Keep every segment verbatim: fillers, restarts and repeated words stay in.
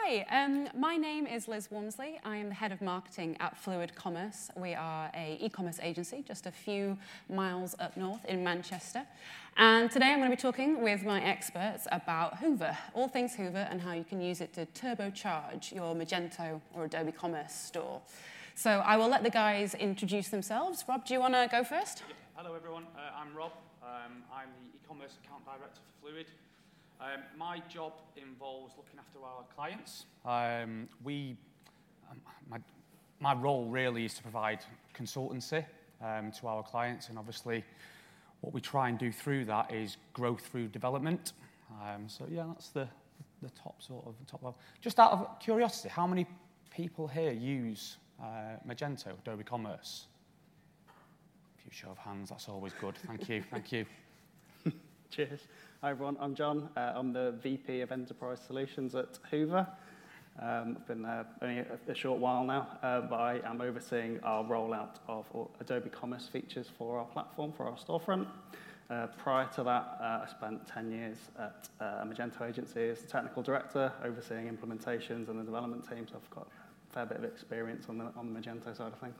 Hi, um, my name is Liz Wormsley. I am the head of marketing at Fluid Commerce. We are an e-commerce agency just a few miles up north in Manchester. And today I'm going to be talking with my experts about Hoover, all things Hoover, and how you can use it to turbocharge your Magento or Adobe Commerce store. So I will let the guys introduce themselves. Rob, do you want to go first? Yeah. Hello, everyone. Uh, I'm Rob. Um, I'm the e-commerce account director for Fluid. Um, my job involves looking after our clients. Um, we, um, my, my role really is to provide consultancy um, to our clients, and obviously what we try and do through that is growth through development. Um, so yeah, that's the, the top sort of top level. Just out of curiosity, how many people here use uh, Magento, Adobe Commerce? A few show of hands, that's always good. Thank you, thank you. Cheers. Hi everyone, I'm John. Uh, I'm the V P of Enterprise Solutions at Hoover. Um, I've been there only a, a short while now, uh, but I am overseeing our rollout of Adobe Commerce features for our platform, for our storefront. Uh, prior to that, uh, I spent ten years at uh, a Magento agency as the technical director, overseeing implementations and the development team, so I've got a fair bit of experience on the, on the Magento side of things.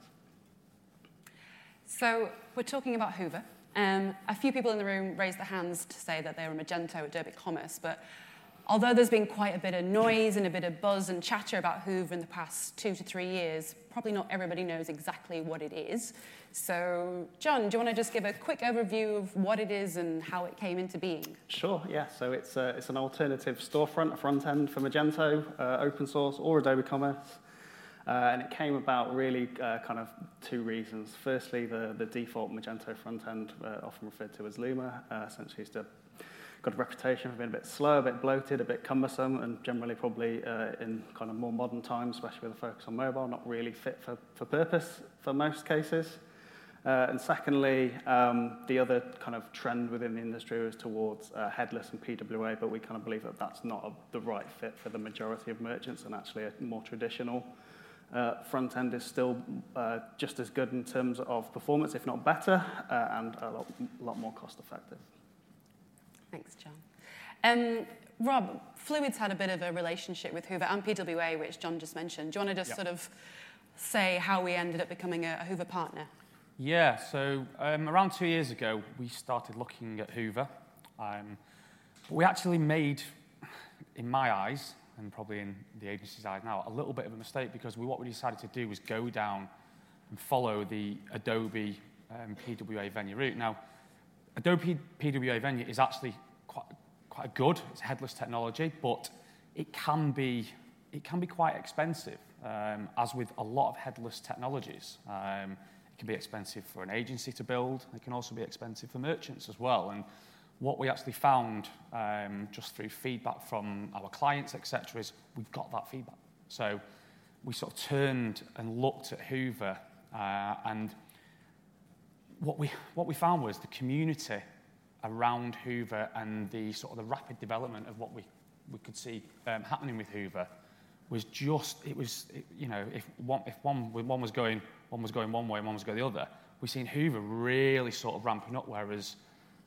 So we're talking about Hoover. Um, a few people in the room raised their hands to say that they were Magento Adobe Commerce, but although there's been quite a bit of noise and a bit of buzz and chatter about Hoover in the past two to three years, probably not everybody knows exactly what it is. So, John, do you want to just give a quick overview of what it is and how it came into being? Sure, yeah. So it's, a, it's an alternative storefront, a front end for Magento, uh, open source, or Adobe Commerce. Uh, and it came about really uh, kind of two reasons. Firstly, the, the default Magento front end, uh, often referred to as Luma, uh, essentially used to got a reputation for being a bit slow, a bit bloated, a bit cumbersome, and generally probably uh, in kind of more modern times, especially with a focus on mobile, not really fit for, for purpose for most cases. Uh, and secondly, um, the other kind of trend within the industry is towards uh, headless and P W A, but we kind of believe that that's not a, the right fit for the majority of merchants, and actually a more traditional Uh, front end is still uh, just as good in terms of performance, if not better, uh, and a lot, lot more cost effective. Thanks, John. Um, Rob, Fluid's had a bit of a relationship with Hoover and P W A, which John just mentioned. Do you want to just Yep. sort of say how we ended up becoming a, a Hoover partner? Yeah, so um, around two years ago, we started looking at Hoover. Um, but we actually made, in my eyes, and probably in the agency's eyes now, a little bit of a mistake, because we, what we decided to do was go down and follow the Adobe um, P W A Venue route. Now, Adobe P W A Venue is actually quite, quite good. It's headless technology, but it can be, it can be quite expensive, um, as with a lot of headless technologies. Um, it can be expensive for an agency to build. It can also be expensive for merchants as well. And what we actually found, um, just through feedback from our clients, et cetera, is we've got that feedback. So we sort of turned and looked at Hoover, uh, and what we what we found was the community around Hoover and the sort of the rapid development of what we we could see um, happening with Hoover was just it was it, you know if one if one one was going one was going one way and one was going the other, we've seen Hoover really sort of ramping up, whereas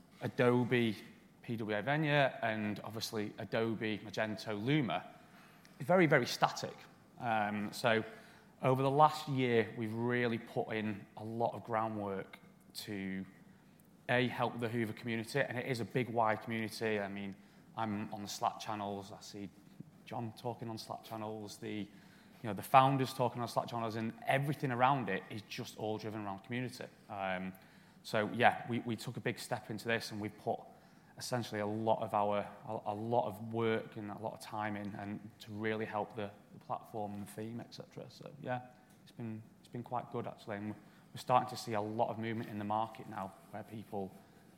Adobe P W A Venue and obviously Adobe Magento Luma is very, very static. Um, so over the last year, we've really put in a lot of groundwork to, A, help the Hoover community, and it is a big, wide community. I mean, I'm on the Slack channels. I see John talking on Slack channels, the, you know, the founders talking on Slack channels, and everything around it is just all driven around community. Um, So yeah, we, we took a big step into this, and we put essentially a lot of our a, a lot of work and a lot of time in, and to really help the, the platform and the theme, et cetera. So yeah, it's been it's been quite good actually, and we're starting to see a lot of movement in the market now, where people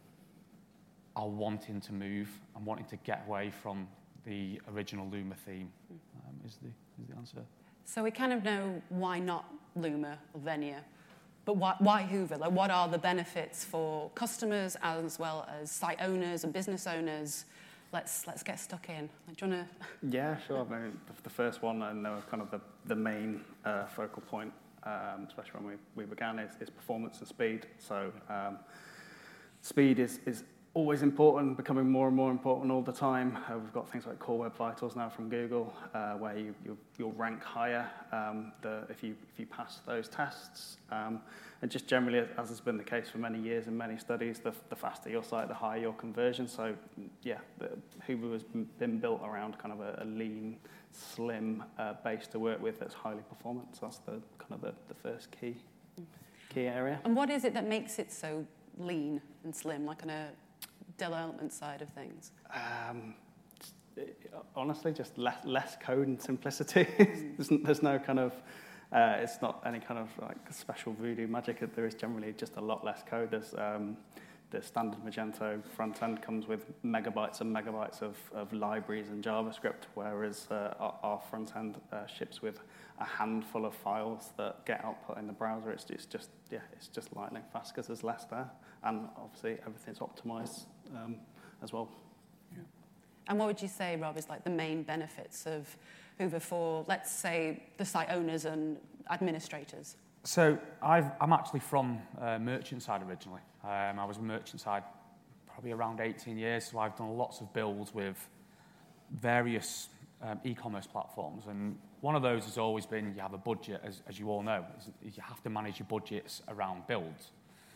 are wanting to move and wanting to get away from the original Luma theme. Um, is the is the answer? So we kind of know why not Luma or Venue. But why, why Hoover? Like, what are the benefits for customers as well as site owners and business owners? Let's let's get stuck in. Like, do you want to? Yeah, sure. I mean, the, the first one, and uh, kind of the, the main uh, focal point, um, especially when we, we began, is, is performance and speed. So um, speed is, is always important, becoming more and more important all the time. Uh, we've got things like Core Web Vitals now from Google, uh, where you, you, you'll rank higher um, the, if, you, if you pass those tests. Um, and just generally, as has been the case for many years in many studies, the, the faster your site, the higher your conversion. So yeah, the, Hoover has been built around kind of a, a lean, slim uh, base to work with that's highly performant. So that's the kind of the, the first key, key area. And what is it that makes it so lean and slim, like on a development side of things? Um, honestly, just less, less code and simplicity. there's, there's no kind of, uh, it's not any kind of like special voodoo magic. There is generally just a lot less code. There's um, the standard Magento front end comes with megabytes and megabytes of, of libraries and JavaScript, whereas uh, our, our front end uh, ships with a handful of files that get output in the browser. It's, it's just, yeah, it's just lightning fast because there's less there, and obviously everything's optimized um, as well. Yeah. And what would you say, Rob, is like the main benefits of Hoover for, let's say, the site owners and administrators? So I've, I'm actually from uh, merchant side originally. Um, I was merchant side probably around eighteen years, so I've done lots of builds with various um, e-commerce platforms, and one of those has always been you have a budget, as, as you all know. You have to manage your budgets around builds.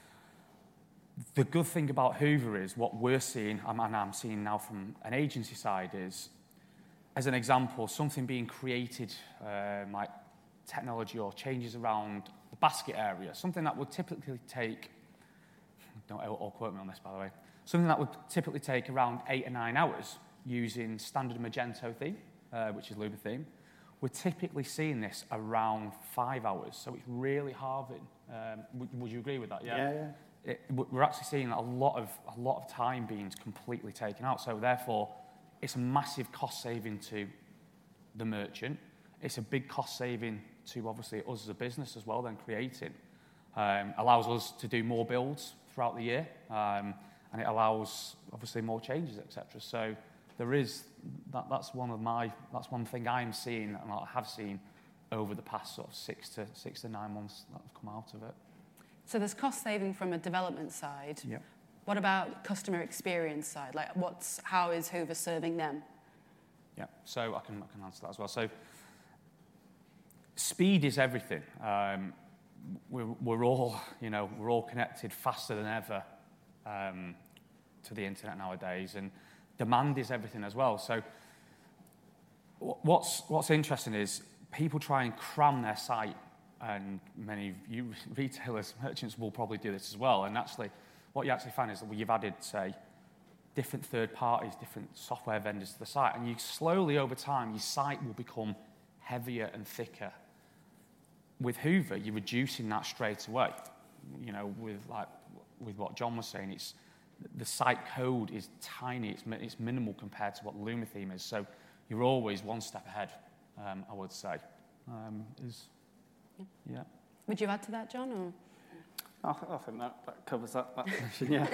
The good thing about Hoover is what we're seeing, and I'm seeing now from an agency side, is, as an example, something being created, um, like technology or changes around the basket area, something that would typically take, don't all quote me on this, by the way, something that would typically take around eight or nine hours using standard Magento theme, uh, which is Luma theme. We're typically seeing this around five hours, so it's really halving. Um, would, would you agree with that? Yeah, yeah. yeah. It, we're actually seeing a lot of a lot of time being completely taken out. So therefore, it's a massive cost saving to the merchant. It's a big cost saving to obviously us as a business as well. Then creating um, allows us to do more builds throughout the year, um, and it allows obviously more changes, et cetera. So there is that. That's one of my. That's one thing I'm seeing, and I have seen over the past sort of six to six to nine months that have come out of it. So there's cost saving from a development side. Yep. What about customer experience side? Like, what's how is Hoover serving them? Yeah, so I can I can answer that as well. So speed is everything. Um, we're we're all you know we're all connected faster than ever um, to the internet nowadays, and demand is everything as well. So what's what's interesting is people try and cram their site. And many of you retailers, merchants will probably do this as well. And actually, what you actually find is that you've added, say, different third parties, different software vendors to the site. And you slowly, over time, your site will become heavier and thicker. With Hoover, you're reducing that straight away. You know, with like with what John was saying, it's the site code is tiny. It's it's minimal compared to what Luma theme is. So you're always one step ahead. Um, I would say um, is. Yeah. Would you add to that, John? Or? I, th- I think that, that covers that, that question, yeah.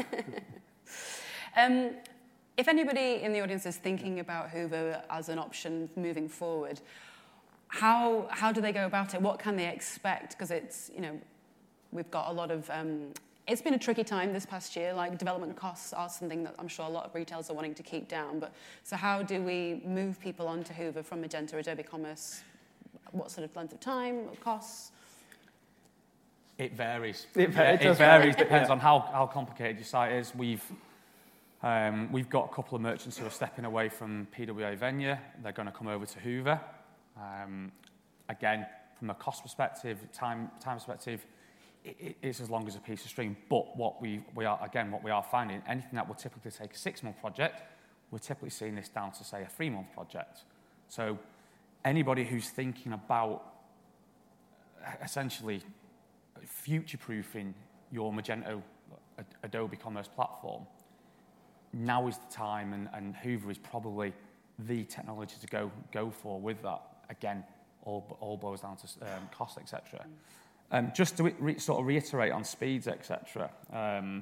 um, if anybody in the audience is thinking about Hoover as an option moving forward, how how do they go about it? What can they expect? Because it's, you know, we've got a lot of... Um, it's been a tricky time this past year. Like, development costs are something that I'm sure a lot of retailers are wanting to keep down. But so how do we move people onto Hoover from Magento, Adobe Commerce? What sort of length of time, costs? It varies. It, va- it, it, it varies, depends yeah. on how, how complicated your site is. We've um, we've got a couple of merchants who are stepping away from P W A Venya. They're going to come over to Hoover. Um, again, from a cost perspective, time time perspective, it, it, it's as long as a piece of string. But what we we are again, what we are finding, anything that will typically take a six-month project, we're typically seeing this down to say a three-month project. So anybody who's thinking about essentially future-proofing your Magento Adobe Commerce platform, now is the time, and, and Hoover is probably the technology to go go for with that. Again, all all boils down to um, cost, et cetera. Um, just to re- sort of reiterate on speeds, et cetera. Um,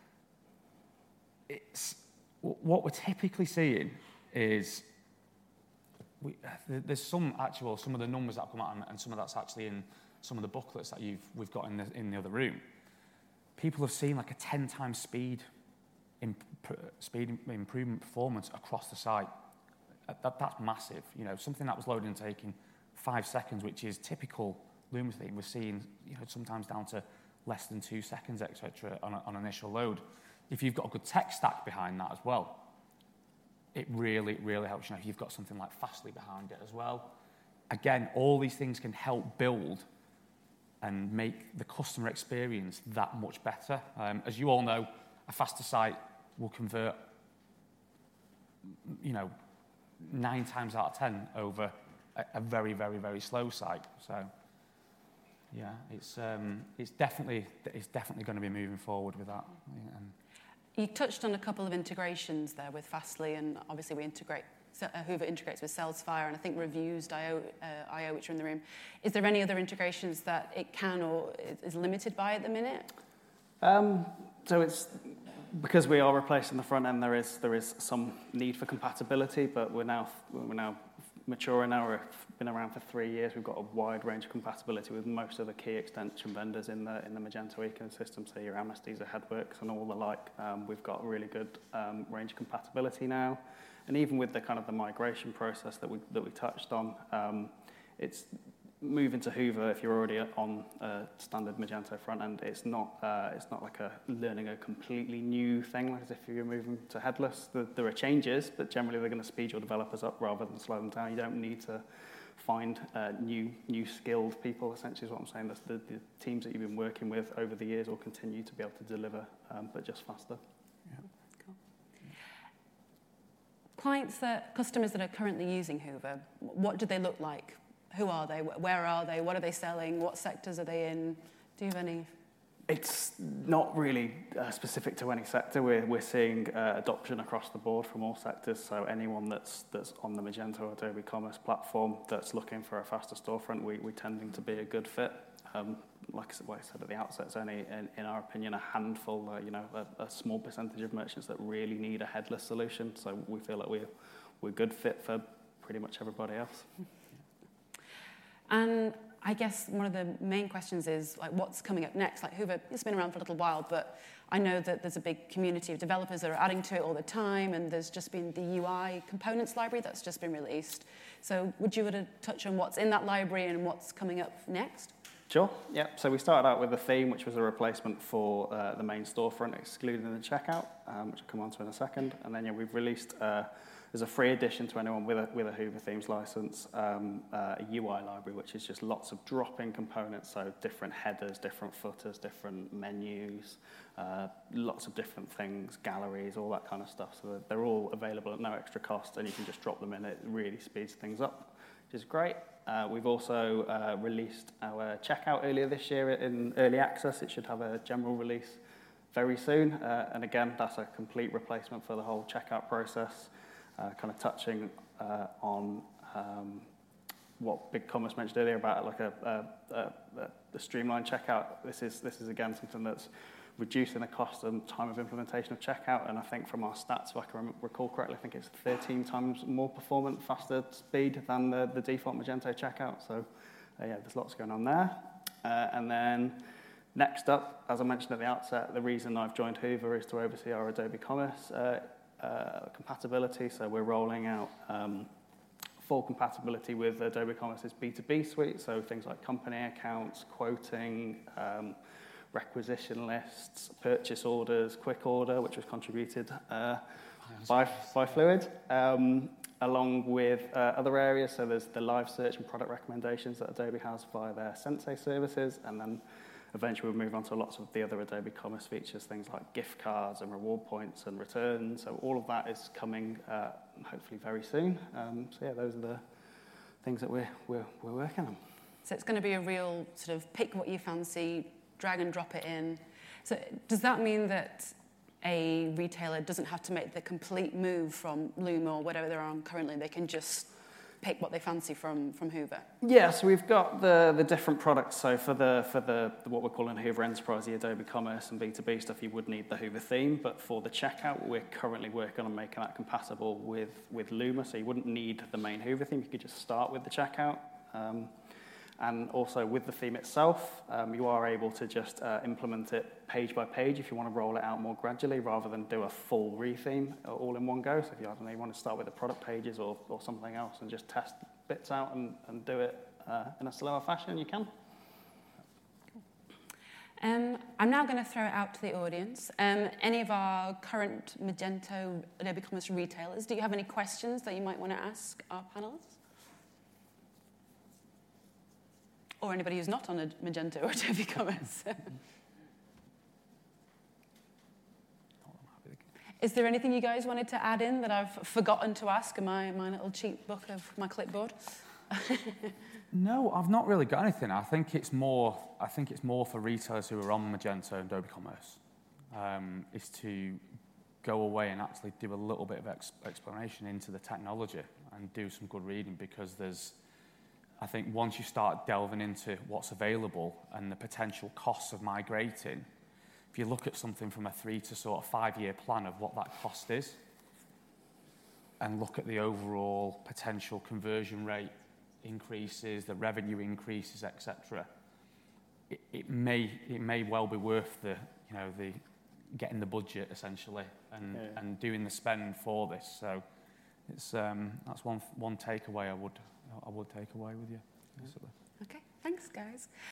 it's what we're typically seeing is. We, there's some actual, some of the numbers that come out, and, and some of that's actually in some of the booklets that you've we've got in the in the other room. People have seen like a ten times speed imp speed improvement performance across the site. That, that's massive. You know, something that was loaded and taking five seconds, which is typical Luma theme, we're seeing, you know, sometimes down to less than two seconds, et cetera, on, a, on initial load. If you've got a good tech stack behind that as well, it really, really helps. You know, if you've got something like Fastly behind it as well. Again, all these things can help build and make the customer experience that much better. Um, as you all know, a faster site will convert, you know, nine times out of ten over a, a very, very, very slow site. So, yeah, it's um, it's definitely it's definitely going to be moving forward with that. And you touched on a couple of integrations there with Fastly, and obviously we integrate. So, uh, Hoover integrates with Salesforce, and I think Reviews dot I O, uh, which are in the room. Is there any other integrations that it can or is limited by at the minute? Um, so it's because we are replacing the front end. There is there is some need for compatibility, but we're now we're now mature now. We've been around for three years. We've got a wide range of compatibility with most of the key extension vendors in the in the Magento ecosystem. So your Amnesties, Headworks, and all the like. Um, we've got a really good um, range of compatibility now. And even with the kind of the migration process that we that we touched on, um, it's moving to Hoover. If you're already on a standard Magento front end, it's not uh, it's not like a learning a completely new thing. Like as if you're moving to headless, the, there are changes, but generally they're going to speed your developers up rather than slow them down. You don't need to find uh, new new skilled people. Essentially, is what I'm saying. The, the, the teams that you've been working with over the years will continue to be able to deliver, um, but just faster. Clients that, customers that are currently using Hoover, what do they look like? Who are they? Where are they? What are they selling? What sectors are they in? Do you have any? It's not really uh, specific to any sector. We're, we're seeing uh, adoption across the board from all sectors. So anyone that's that's on the Magento or Adobe Commerce platform that's looking for a faster storefront, we, we're tending to be a good fit. Um, like, I, like I said at the outset, it's only, in, in our opinion, a handful, uh, you know, a, a small percentage of merchants that really need a headless solution. So we feel like we're, we're a good fit for pretty much everybody else. And I guess one of the main questions is, like, what's coming up next? Like, Hoover, it's been around for a little while, but I know that there's a big community of developers that are adding to it all the time, and there's just been the U I components library that's just been released. So would you want to touch on what's in that library and what's coming up next? Sure, yeah. So we started out with a theme, which was a replacement for uh, the main storefront, excluding the checkout, um, which I'll come on to in a second. And then, yeah, we've released, uh, as a free addition to anyone with a, with a Hoover Themes license, um, uh, a U I library, which is just lots of drop-in components, so different headers, different footers, different menus, uh, lots of different things, galleries, all that kind of stuff. So they're all available at no extra cost, and you can just drop them in. It really speeds things up, which is great. Uh, we've also uh, released our checkout earlier this year in early access. It should have a general release very soon. Uh, and again, that's a complete replacement for the whole checkout process, uh, kind of touching uh, on um, what BigCommerce mentioned earlier about like a, a, a, a the streamlined checkout. This is, this is again, something that's reducing the cost and time of implementation of checkout. And I think from our stats, if I can recall correctly, I think it's thirteen times more performant, faster speed than the, the default Magento checkout. So uh, yeah, there's lots going on there. Uh, and then next up, as I mentioned at the outset, the reason I've joined Hoover is to oversee our Adobe Commerce uh, uh, compatibility. So we're rolling out um, full compatibility with Adobe Commerce's B two B suite. So things like company accounts, quoting, um, requisition lists, purchase orders, quick order, which was contributed uh, by, by Fluid, um, along with uh, other areas. So there's the live search and product recommendations that Adobe has via their Sensei services, and then eventually we'll move on to lots of the other Adobe Commerce features, things like gift cards and reward points and returns. So all of that is coming uh, hopefully very soon. Um, so yeah, those are the things that we're, we're, we're working on. So it's going to be a real sort of pick what you fancy, drag and drop it in. So does that mean that a retailer doesn't have to make the complete move from Luma or whatever they're on currently? They can just pick what they fancy from, from Hoover? Yeah, so we've got the, the different products. So for the for the what we're calling Hoover Enterprise, the Adobe Commerce and B two B stuff, you would need the Hoover theme. But for the checkout, we're currently working on making that compatible with, with Luma. So you wouldn't need the main Hoover theme. You could just start with the checkout. Um, And also with the theme itself, um, you are able to just uh, implement it page by page if you want to roll it out more gradually rather than do a full retheme all in one go. So if you, I don't know, you want to start with the product pages or, or something else and just test bits out and, and do it uh, in a slower fashion, you can. Um, I'm now going to throw it out to the audience. Um, any of our current Magento Adobe Commerce retailers, do you have any questions that you might want to ask our panelists? Or anybody who's not on a Magento or Adobe Commerce? Is there anything you guys wanted to add in that I've forgotten to ask in my, my little cheat book of my clipboard? No, I've not really got anything. I think it's more. I think it's more for retailers who are on Magento and Adobe Commerce, um, is to go away and actually do a little bit of ex explanation into the technology and do some good reading, because there's. I think once you start delving into what's available and the potential costs of migrating, if you look at something from a three to sort of five-year plan of what that cost is, and look at the overall potential conversion rate increases, the revenue increases, et cetera, it, it may it may well be worth the you know the getting the budget essentially and yeah. and doing the spend for this. So it's um, that's one one takeaway I would I would take away with you. Basically. Okay, thanks guys.